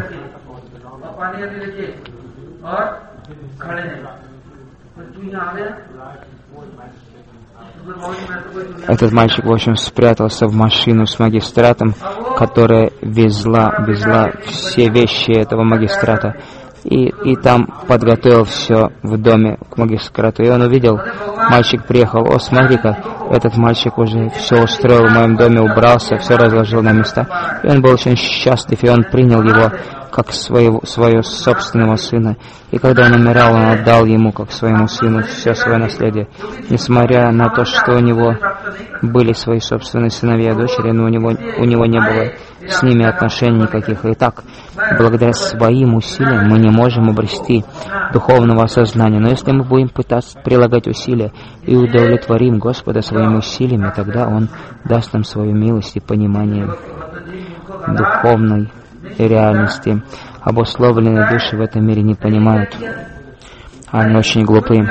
этот мальчик, в общем, спрятался в машину с магистратом, которая везла, везла все вещи этого магистрата, и, и там подготовил все в доме к магистрату. И он увидел, мальчик приехал: «О, смотри-ка, этот мальчик уже все устроил в моем доме, убрался, все разложил на места». И он был очень счастлив, и он принял его как своего, своего собственного сына. И когда он умирал, он отдал ему, как своему сыну, все свое наследие. Несмотря на то, что у него были свои собственные сыновья и дочери, но у него, у него не было с ними отношений никаких. И так, благодаря своим усилиям мы не можем обрести духовного осознания. Но если мы будем пытаться прилагать усилия и удовлетворим Господа своими усилиями, тогда Он даст нам свою милость и понимание духовной реальности. Обусловленные души в этом мире не понимают. Они очень глупые.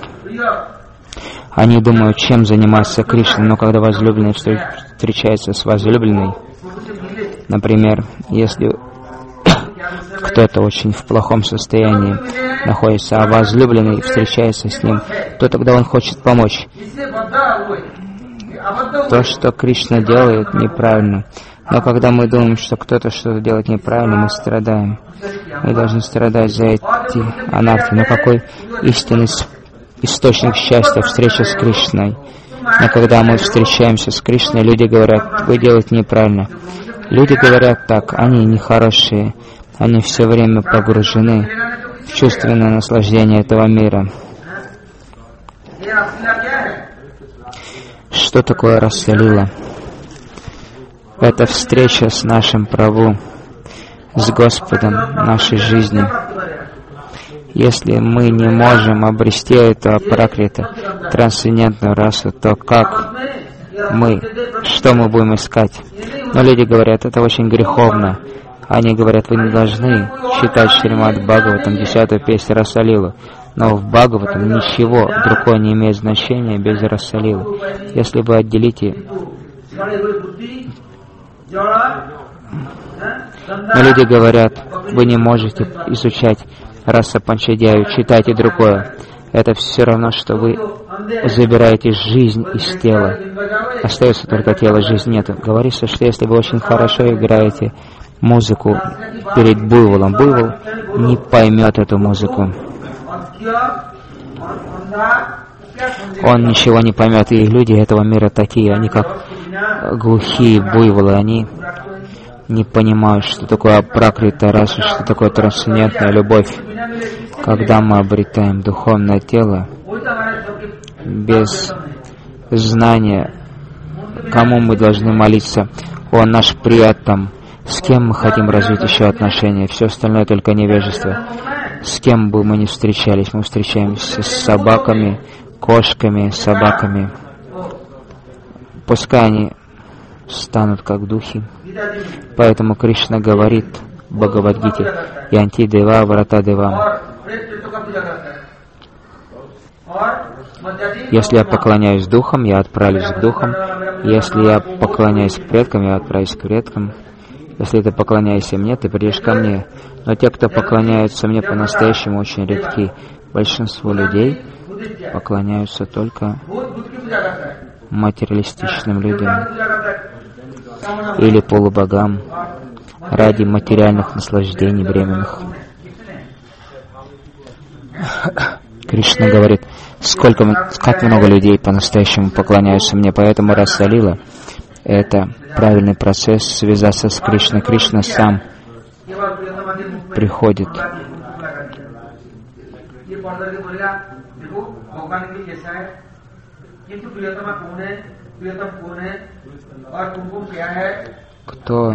Они думают, чем заниматься Кришной, но когда возлюбленный встречается с возлюбленной, например, если кто-то очень в плохом состоянии находится, а возлюбленный встречается с ним, то тогда он хочет помочь. То, что Кришна делает, неправильно. Но когда мы думаем, что кто-то что-то делает неправильно, мы страдаем. Мы должны страдать за эти анархии. Но какой истинный источник счастья — встреча с Кришной. Но когда мы встречаемся с Кришной, люди говорят: «Вы делаете неправильно». Люди говорят так, они нехорошие. Они все время погружены в чувственное наслаждение этого мира. Что такое Раса-лила? Это встреча с нашим Прабху, с Господом нашей жизни. Если мы не можем обрести эту апракрита, трансцендентную расу, то как мы, что мы будем искать? Но люди говорят, это очень греховно. Они говорят: вы не должны читать Шримад Бхагаватам, десятую песню Раса-лилу. Но в Бхагаватам ничего другое не имеет значения без Раса-лилы. Если вы отделите... Но люди говорят: вы не можете изучать Раса Панчадьяю, читайте другое. Это все равно, что вы забираете жизнь из тела. Остается только тело, жизни нет. Говорится, что если вы очень хорошо играете музыку перед буйволом, буйвол не поймет эту музыку. Он ничего не поймет. И люди этого мира такие, они как глухие буйволы, они не понимают, что такое апракрита раса, что такое трансцендентная любовь. Когда мы обретаем духовное тело, без знания, кому мы должны молиться, он наш приятам, с кем мы хотим развить еще отношения, все остальное только невежество. С кем бы мы ни встречались, мы встречаемся с собаками, кошками, собаками. Пускай они станут как духи. Поэтому Кришна говорит в Бхагавад-гите: «Янти дева врата дева». Если я поклоняюсь духам, я отправлюсь к духам. Если я поклоняюсь предкам, я отправлюсь к предкам. Если ты поклоняешься мне, ты придешь ко мне. Но те, кто поклоняются мне по-настоящему, очень редки. Большинство людей поклоняются только материалистичным людям или полубогам ради материальных наслаждений временных. Кришна говорит, сколько, как много людей по-настоящему поклоняются мне, поэтому Раса Лила — это правильный процесс связаться с Кришной. Кришна сам приходит. Кто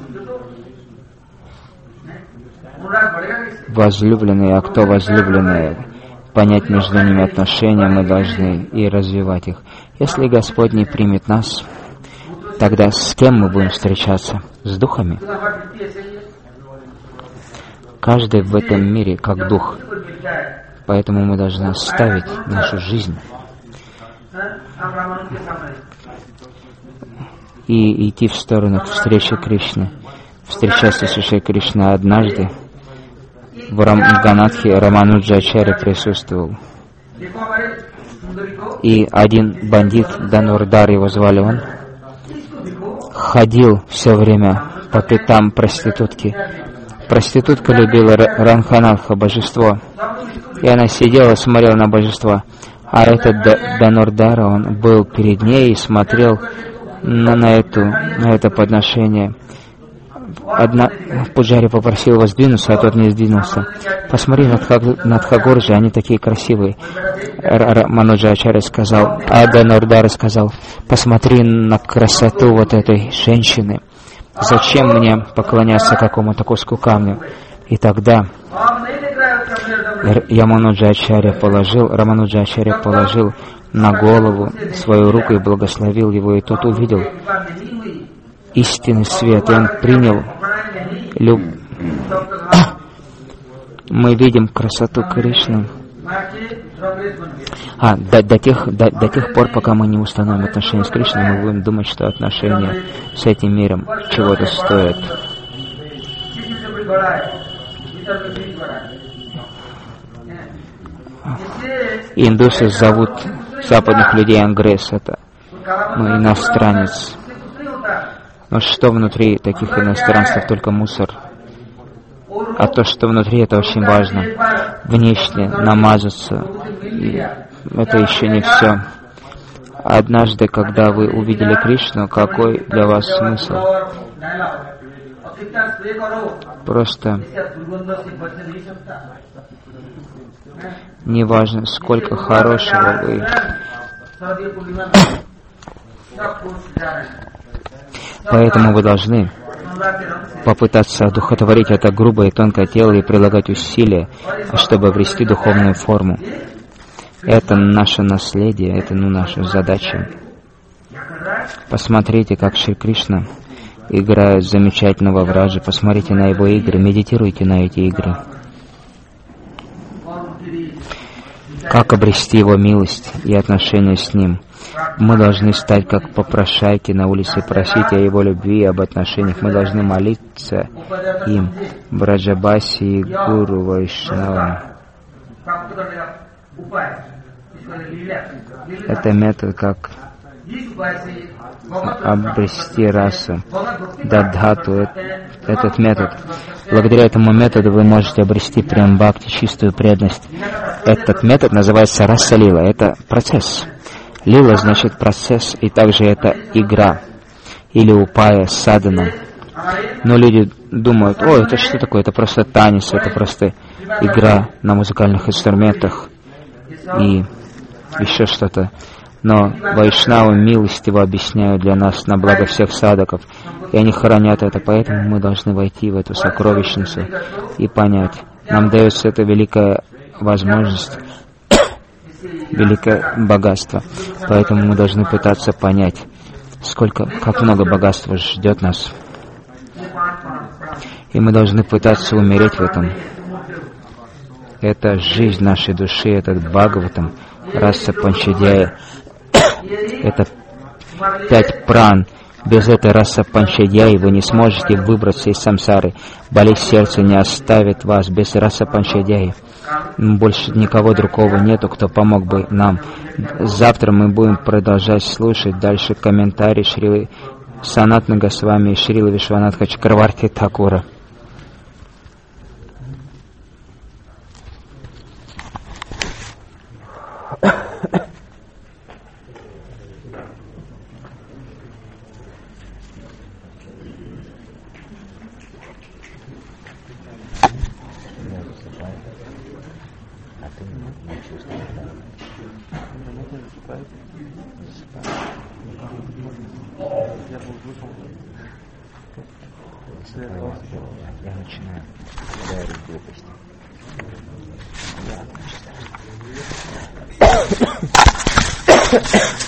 возлюбленные, а кто возлюбленные, понять между ними отношения мы должны и развивать их. Если Господь не примет нас, тогда с кем мы будем встречаться? С духами? Каждый в этом мире как дух. Поэтому мы должны оставить нашу жизнь и идти в сторону встречи Кришны. Встречаться с Шри Кришной. Однажды в Рам- Ганатхе Рамануджачарья присутствовал. И один бандит, Данурдар его звали, он ходил все время по пятам проститутки. Проститутка любила Ранханатха, божество. И она сидела, смотрела на божество. А этот Данурдара, он был перед ней и смотрел на, на, эту, на это подношение. Одна Пуджари попросил его сдвинуться, а тот не сдвинулся. Посмотри на Тхагорджи, они такие красивые. Рамануджачарья сказал, а Данурдара сказал, посмотри на красоту вот этой женщины. Зачем мне поклоняться какому-то куску камня? И тогда Рамануджачарья положил, Рамануджачарья положил на голову свою руку и благословил его, и тот увидел истинный свет, и он принял люб... Мы видим красоту Кришны. А, до, до, тех, до, до тех пор, пока мы не установим отношения с Кришной, мы будем думать, что отношения с этим миром чего-то стоят. Индусы зовут западных людей ангресс, это мы иностранец. Но что внутри таких иностранцев? Только мусор. А то, что внутри, это очень важно. Внешне намазаться, это еще не все. Однажды, когда вы увидели Кришну, какой для вас смысл? Просто не важно, сколько хорошего вы. Поэтому вы должны попытаться одухотворить это грубое и тонкое тело и прилагать усилия, чтобы обрести духовную форму. Это наше наследие, это ну, наша задача. Посмотрите, как Шри Кришна играет замечательного Враджа. Посмотрите на его игры, медитируйте на эти игры. Как обрести его милость и отношения с ним? Мы должны стать как попрошайки на улице, просить о его любви и об отношениях. Мы должны молиться им, Браджабаси и Гуру Вайшнавам. Это метод, как обрести расу, дадхату. Этот метод. Благодаря этому методу вы можете обрести прям бхакти, чистую преданность. Этот метод называется раса лила. Это процесс. Лила значит процесс, и также это игра, или упая, садхана. Но люди думают, о, это что такое? Это просто танец, это просто игра на музыкальных инструментах и еще что-то. Но вайшнавы милостиво объясняют для нас на благо всех садхаков, и они хранят это, поэтому мы должны войти в эту сокровищницу и понять. Нам дается эта великая возможность, великое богатство, поэтому мы должны пытаться понять, сколько, как много богатства ждет нас. И мы должны пытаться умереть в этом. Это жизнь нашей души, этот Бхагаватам, раса Панчадьяя. Это пять пран, Без этой раса панчадьяи вы не сможете выбраться из самсары. Болезнь сердца не оставит вас без раса панчадьяи. Больше никого другого нету, кто помог бы нам. Завтра мы будем продолжать слушать дальше комментарии Шрилы Санатана Госвами и Шрилы Вишванатха Чакраварти Такура. Я начинаю говорить глупости. Я, значит.